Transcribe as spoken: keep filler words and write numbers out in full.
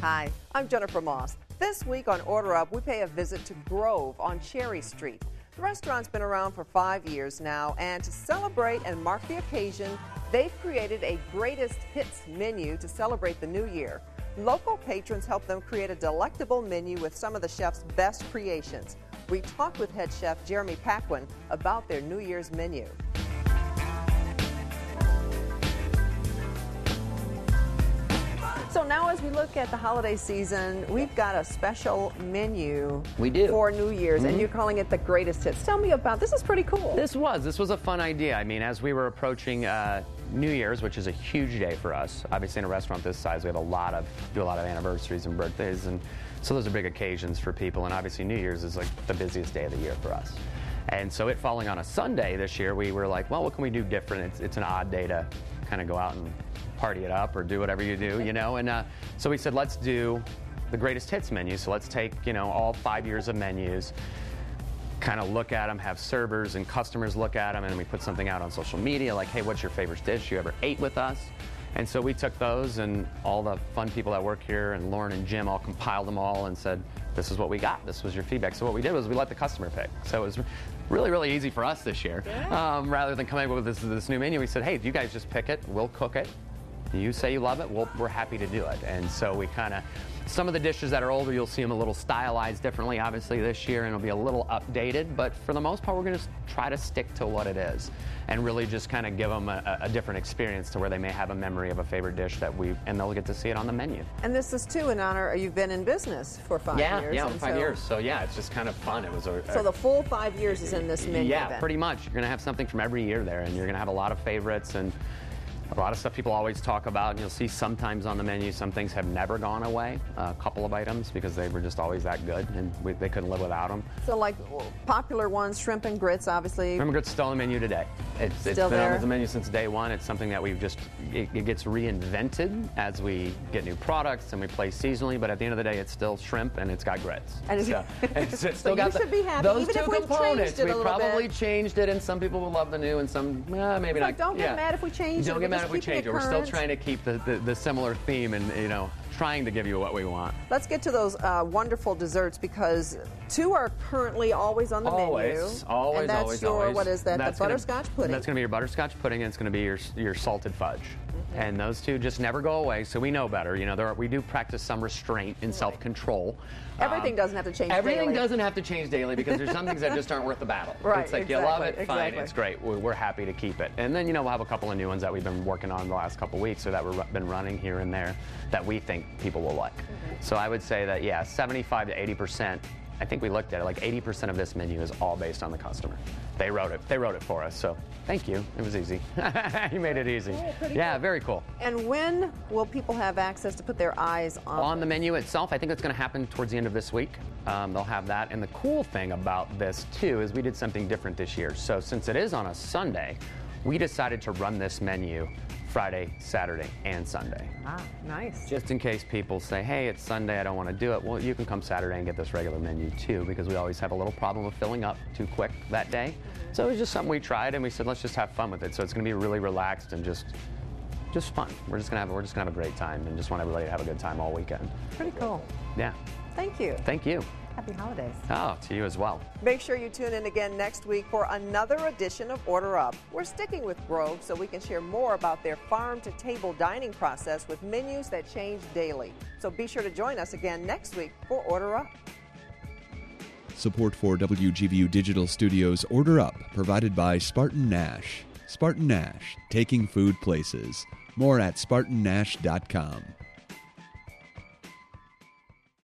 Hi, I'm Jennifer Moss. This week on Order Up, we pay a visit to Grove on Cherry Street. The restaurant's been around for five years now, and to celebrate and mark the occasion, they've created a greatest hits menu to celebrate the new year. Local patrons help them create a delectable menu with some of the chef's best creations. We talked with head chef Jeremy Paquin about their New Year's menu. So now as we look at the holiday season, we've got a special menu we do. for New Year's, mm-hmm. and you're calling it the greatest hits. Tell me about this. Is pretty cool. This was. This was a fun idea. I mean, as we were approaching uh, New Year's, which is a huge day for us, obviously in a restaurant this size, we have a lot of, do a lot of anniversaries and birthdays, and so those are big occasions for people, and obviously New Year's is like the busiest day of the year for us. And so it falling on a Sunday this year, we were like, well, what can we do different? It's, it's an odd day to kind of go out and party it up or do whatever you do, you know, and uh, so we said, let's do the greatest hits menu. So let's take, you know, all five years of menus, kind of look at them, have servers and customers look at them, and we put something out on social media like, hey, what's your favorite dish you ever ate with us? And so we took those, and all the fun people that work here, and Lauren and Jim all compiled them all and said, this is what we got. This was your feedback. So what we did was we let the customer pick. So it was really, really easy for us this year. Yeah. Um, rather than coming up with this, this new menu, we said, hey, you guys just pick it. We'll cook it. You say you love it, we'll, we're happy to do it. And so we kind of, some of the dishes that are older, you'll see them a little stylized differently, obviously, this year, and it'll be a little updated. But for the most part, we're going to try to stick to what it is and really just kind of give them a, a different experience to where they may have a memory of a favorite dish that we, and they'll get to see it on the menu. And this is, too, in honor, you've been in business for five yeah, years. Yeah, and five so, years. So, yeah, it's just kind of fun. It was a, So the full five years is in this menu, Yeah, then. pretty much. You're going to have something from every year there, and you're going to have a lot of favorites and a lot of stuff people always talk about, and you'll see sometimes on the menu some things have never gone away, a couple of items, because they were just always that good, and we, they couldn't live without them. So like popular ones, shrimp and grits, obviously. Shrimp and grits still on the menu today. It's, Still it's been there. on the menu since day one. It's something that we've just, it, it gets reinvented as we get new products and we play seasonally, but at the end of the day, it's still shrimp and it's got grits. And it's, so, it's, it's so still got you the, should be happy, those even two if we've components. changed it a We little probably bit. changed it, and some people will love the new, and some, eh, maybe So not. don't get yeah. mad if we change don't it. get We're mad if just we keeping change it it. We're still current. trying to keep the, the, the similar theme and, you know, trying to give you what we want. Let's get to those uh, wonderful desserts, because two are currently always on the always, menu. Always, and that's always, your, always. what is that? That's the gonna, butterscotch pudding. That's going to be your butterscotch pudding, and it's going to be your your salted fudge. Mm-hmm. And those two just never go away, so we know better. You know, there are, we do practice some restraint and right. self-control. Everything um, doesn't have to change Everything daily. doesn't have to change daily, because there's some things that just aren't worth the battle. Right, It's like, exactly, you love it, fine, exactly. it's great. We're, we're happy to keep it. And then, you know, we'll have a couple of new ones that we've been working on the last couple of weeks, or that we've been running here and there, that we think people will like. Mm-hmm. So I would say that, yeah, seventy-five to eighty percent, I think we looked at it, like eighty percent of this menu is all based on the customer. They wrote it. They wrote it for us, so thank you. It was easy. You made it easy. Oh, yeah, cool. very cool. And when will people have access to put their eyes on On the menu itself, I think it's going to happen towards the end of this week. Um, they'll have that. And the cool thing about this, too, is we did something different this year. So since it is on a Sunday, we decided to run this menu Friday, Saturday, and Sunday. Ah, nice. Just in case people say, hey, it's Sunday, I don't want to do it. Well, you can come Saturday and get this regular menu, too, because we always have a little problem with filling up too quick that day. Mm-hmm. So it was just something we tried, and we said, let's just have fun with it. So it's going to be really relaxed and just just fun. We're just going to have, we're just going to have a great time, and just want everybody to have a good time all weekend. Pretty cool. Yeah. Thank you. Thank you. Happy holidays. Oh, to you as well. Make sure you tune in again next week for another edition of Order Up. We're sticking with Grove so we can share more about their farm-to-table dining process with menus that change daily. So be sure to join us again next week for Order Up. Support for W G V U Digital Studios Order Up provided by Spartan Nash. Spartan Nash, taking food places. More at spartan nash dot com.